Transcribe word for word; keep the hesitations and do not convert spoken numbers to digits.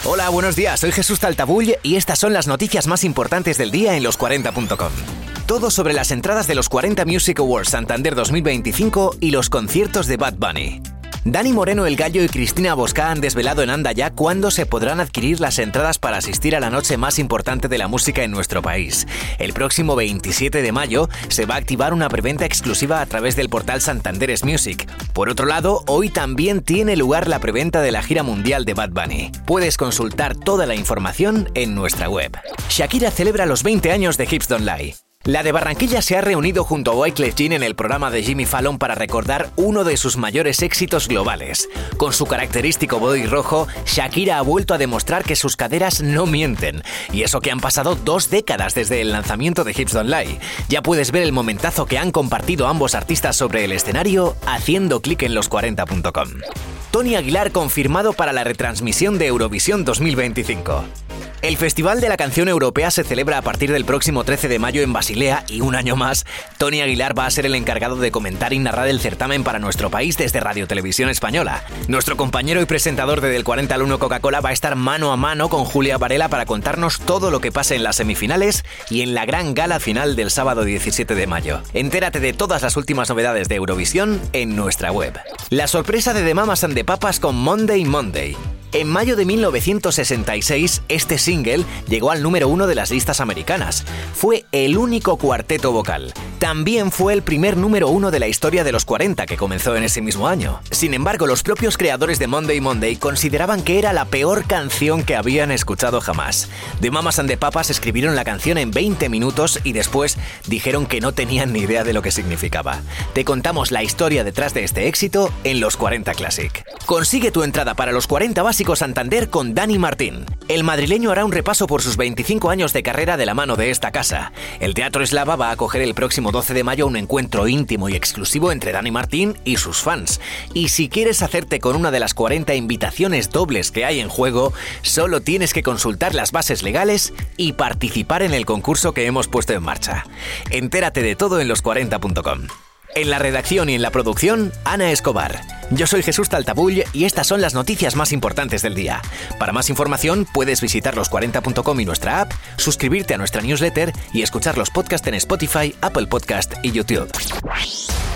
Hola, buenos días, soy Jesús Taltabull y estas son las noticias más importantes del día en los cuarenta punto com. Todo sobre las entradas de los cuarenta Music Awards Santander dos mil veinticinco y los conciertos de Bad Bunny. Dani Moreno el Gallo y Cristina Bosca han desvelado en Anda Ya cuándo se podrán adquirir las entradas para asistir a la noche más importante de la música en nuestro país. El próximo veintisiete de mayo se va a activar una preventa exclusiva a través del portal Santander's Music. Por otro lado, hoy también tiene lugar la preventa de la gira mundial de Bad Bunny. Puedes consultar toda la información en nuestra web. Shakira celebra los veinte años de Hips Don't Lie. La de Barranquilla se ha reunido junto a Wyclef Jean en el programa de Jimmy Fallon para recordar uno de sus mayores éxitos globales. Con su característico body rojo, Shakira ha vuelto a demostrar que sus caderas no mienten. Y eso que han pasado dos décadas desde el lanzamiento de Hips Don't Lie. Ya puedes ver el momentazo que han compartido ambos artistas sobre el escenario haciendo clic en los cuarenta punto com. Tony Aguilar confirmado para la retransmisión de Eurovisión dos mil veinticinco. El Festival de la Canción Europea se celebra a partir del próximo trece de mayo en Basilea y un año más, Tony Aguilar va a ser el encargado de comentar y narrar el certamen para nuestro país desde Radio Televisión Española. Nuestro compañero y presentador de Del cuarenta al uno Coca-Cola va a estar mano a mano con Julia Varela para contarnos todo lo que pase en las semifinales y en la gran gala final del sábado diecisiete de mayo. Entérate de todas las últimas novedades de Eurovisión en nuestra web. La sorpresa de The Mamas and the Papas con Monday Monday. En mayo de mil novecientos sesenta y seis, este single llegó al número uno de las listas americanas. Fue el único cuarteto vocal. También fue el primer número uno de la historia de los cuarenta, que comenzó en ese mismo año. Sin embargo, los propios creadores de Monday Monday consideraban que era la peor canción que habían escuchado jamás. The Mamas and the Papas escribieron la canción en veinte minutos y después dijeron que no tenían ni idea de lo que significaba. Te contamos la historia detrás de este éxito en los cuarenta Classic. Consigue tu entrada para los cuarenta Básicos Santander con Dani Martín. El madrileño hará un repaso por sus veinticinco años de carrera de la mano de esta casa. El Teatro Eslava va a acoger el próximo doce de mayo un encuentro íntimo y exclusivo entre Dani Martín y sus fans. Y si quieres hacerte con una de las cuarenta invitaciones dobles que hay en juego, solo tienes que consultar las bases legales y participar en el concurso que hemos puesto en marcha. Entérate de todo en los cuarenta punto com. En la redacción y en la producción, Ana Escobar. Yo soy Jesús Taltabull y estas son las noticias más importantes del día. Para más información puedes visitar los cuarenta punto com y nuestra app, suscribirte a nuestra newsletter y escuchar los podcasts en Spotify, Apple Podcast y YouTube.